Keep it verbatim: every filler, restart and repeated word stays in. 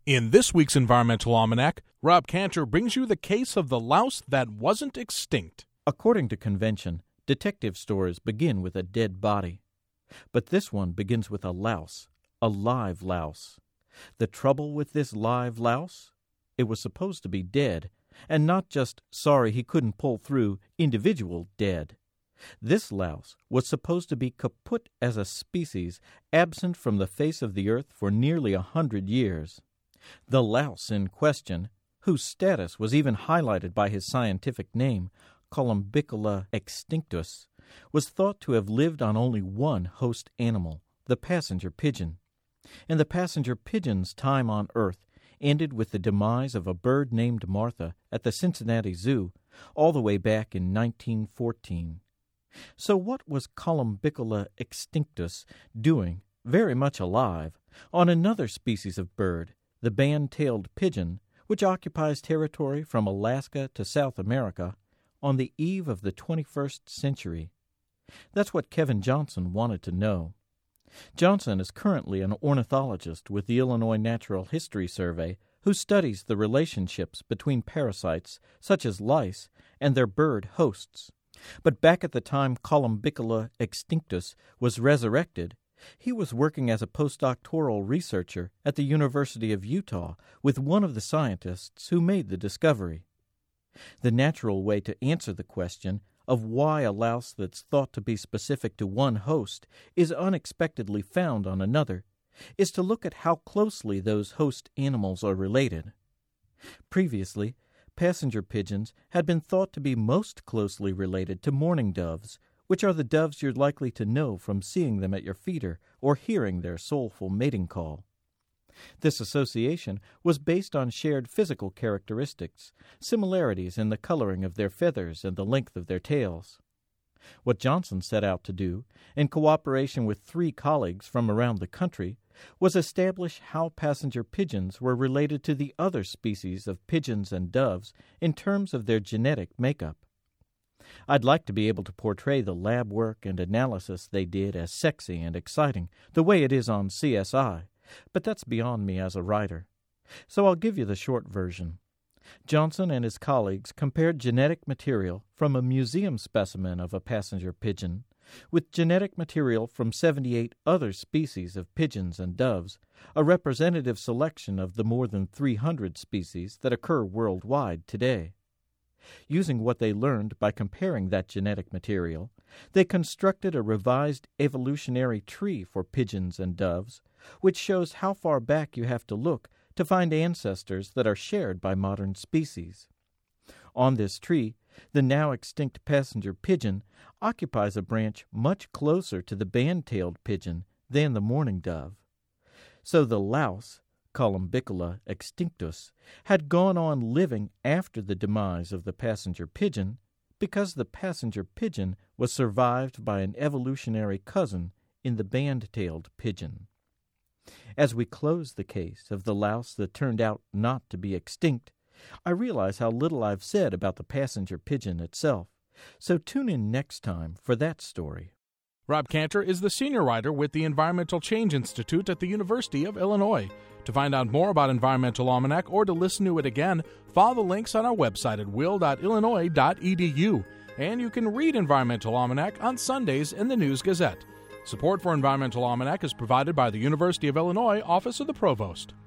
In this week's Environmental Almanac, Rob Cantor brings you the case of the louse that wasn't extinct. According to convention, detective stories begin with a dead body. But this one begins with a louse, a live louse. The trouble with this live louse? It was supposed to be dead, and not just sorry he couldn't pull through individual dead. This louse was supposed to be kaput as a species, absent from the face of the earth for nearly a hundred years. The louse in question, whose status was even highlighted by his scientific name, Columbicola extinctus, was thought to have lived on only one host animal, the passenger pigeon. And the passenger pigeon's time on Earth ended with the demise of a bird named Martha at the Cincinnati Zoo all the way back in nineteen fourteen. So what was Columbicola extinctus doing, very much alive, on another species of bird, the band-tailed pigeon, which occupies territory from Alaska to South America, on the eve of the twenty-first century? That's what Kevin Johnson wanted to know. Johnson is currently an ornithologist with the Illinois Natural History Survey who studies the relationships between parasites, such as lice, and their bird hosts. But back at the time Columbicola extinctus was resurrected, he was working as a postdoctoral researcher at the University of Utah with one of the scientists who made the discovery. The natural way to answer the question of why a louse that's thought to be specific to one host is unexpectedly found on another is to look at how closely those host animals are related. Previously, passenger pigeons had been thought to be most closely related to mourning doves, which are the doves you're likely to know from seeing them at your feeder or hearing their soulful mating call. This association was based on shared physical characteristics, similarities in the coloring of their feathers and the length of their tails. What Johnson set out to do, in cooperation with three colleagues from around the country, was establish how passenger pigeons were related to the other species of pigeons and doves in terms of their genetic makeup. I'd like to be able to portray the lab work and analysis they did as sexy and exciting, the way it is on C S I, but that's beyond me as a writer. So I'll give you the short version. Johnson and his colleagues compared genetic material from a museum specimen of a passenger pigeon with genetic material from seventy-eight other species of pigeons and doves, a representative selection of the more than three hundred species that occur worldwide today. Using what they learned by comparing that genetic material, they constructed a revised evolutionary tree for pigeons and doves, which shows how far back you have to look to find ancestors that are shared by modern species. On this tree, the now extinct passenger pigeon occupies a branch much closer to the band-tailed pigeon than the mourning dove. So the louse, Columbicola extinctus, had gone on living after the demise of the passenger pigeon because the passenger pigeon was survived by an evolutionary cousin in the band-tailed pigeon. As we close the case of the louse that turned out not to be extinct, I realize how little I've said about the passenger pigeon itself, so tune in next time for that story. Rob Cantor is the senior writer with the Environmental Change Institute at the University of Illinois. To find out more about Environmental Almanac or to listen to it again, follow the links on our website at will dot illinois dot e d u. And you can read Environmental Almanac on Sundays in the News Gazette. Support for Environmental Almanac is provided by the University of Illinois Office of the Provost.